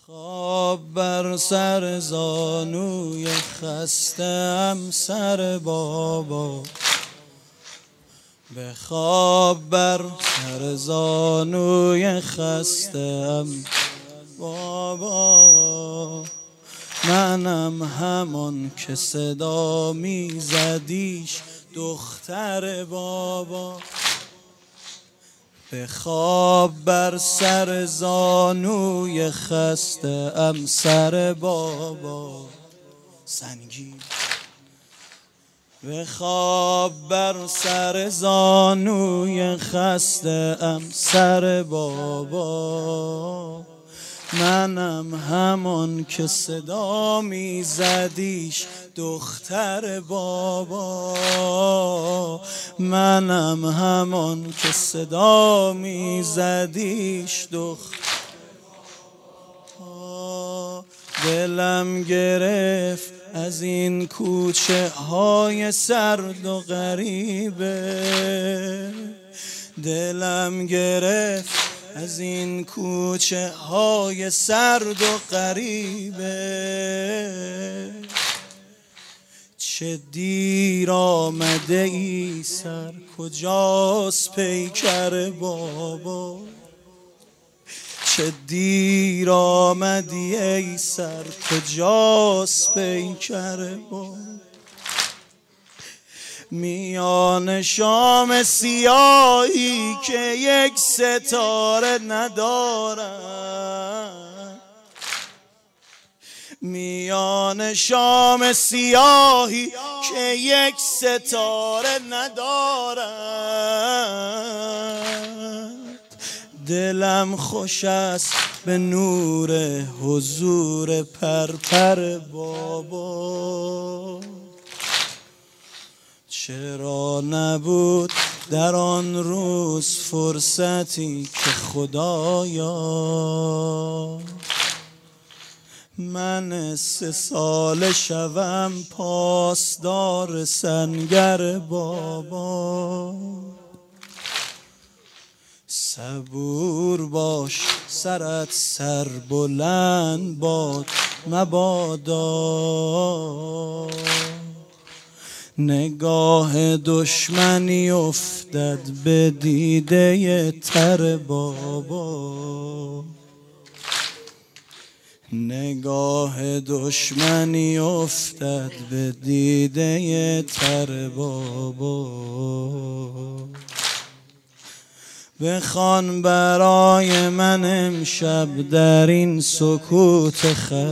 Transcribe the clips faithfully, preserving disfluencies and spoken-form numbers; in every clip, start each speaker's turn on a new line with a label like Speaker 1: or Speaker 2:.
Speaker 1: خواب بر سر زانوی خسته‌ام سر بابا، به خواب بر سر زانوی خسته‌ام بابا. منم همان که صدا میزدیش دختر بابا، به خواب بر سر زانوی خسته‌ام سر بابا. سنگین به خواب بر سر زانوی خسته‌ام سر بابا، منم همان که صدا میزدیش دختر بابا، منم همان که صدا میزدیش دختر بابا. دلم گرفت از این کوچه های سرد و غریبه، دلم گرفت از این کوچه های سرد و غریبه. چه دیر آمده ای سر، کجاست پیکر بابا؟ چه دیر آمدی ای سر، کجاست پیکر بابا؟ میان شام سیاهی که یک ستاره ندارد، میان شام سیاهی که یک ستاره ندارد، دلم خوش است به نور حضور پرپر بابا. چرا نبود در آن روز فرصتی که خدایا من سه سال شوم پاسدار سنگر بابا. صبور باش سرت سر بلند باد مبادا، نگاه دشمنی افتد به دیده تر بابا، نگاه دشمنی افتد به دیده تر بابا. بخوان برای من امشب در این سکوت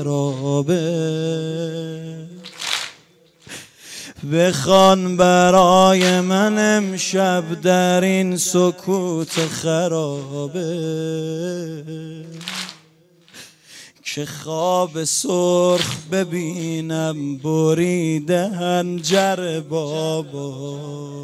Speaker 1: خرابه، بخوان برای من امشب در این سکوت خرابه، که خواب سرخ ببینم بریده حنجر بابا،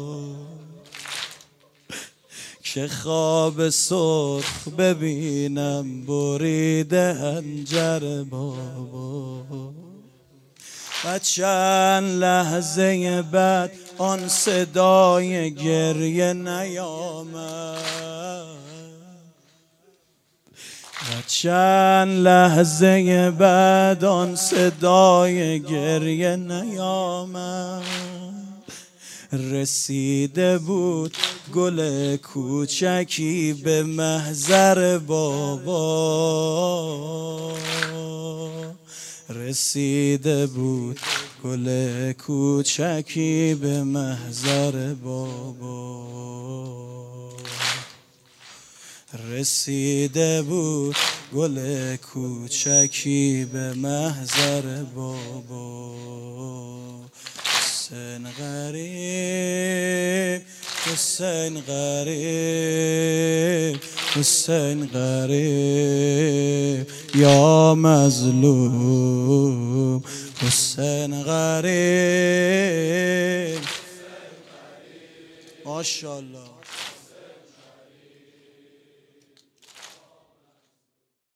Speaker 1: که خواب سرخ ببینم بریده حنجر بابا. و چند لحظه بعد آن صدای گریه نیامد، و چند لحظه بعد آن صدای گریه نیامد. رسیده بود گل کوچکی به محضر بابا، رسیده بود گل کوچکی به محضر بابا، رسیده بود گل کوچکی به محضر بابا. حسین غریب حسین غریب حسین غریب یا مظلوم، حسین غریب. ماشاءالله.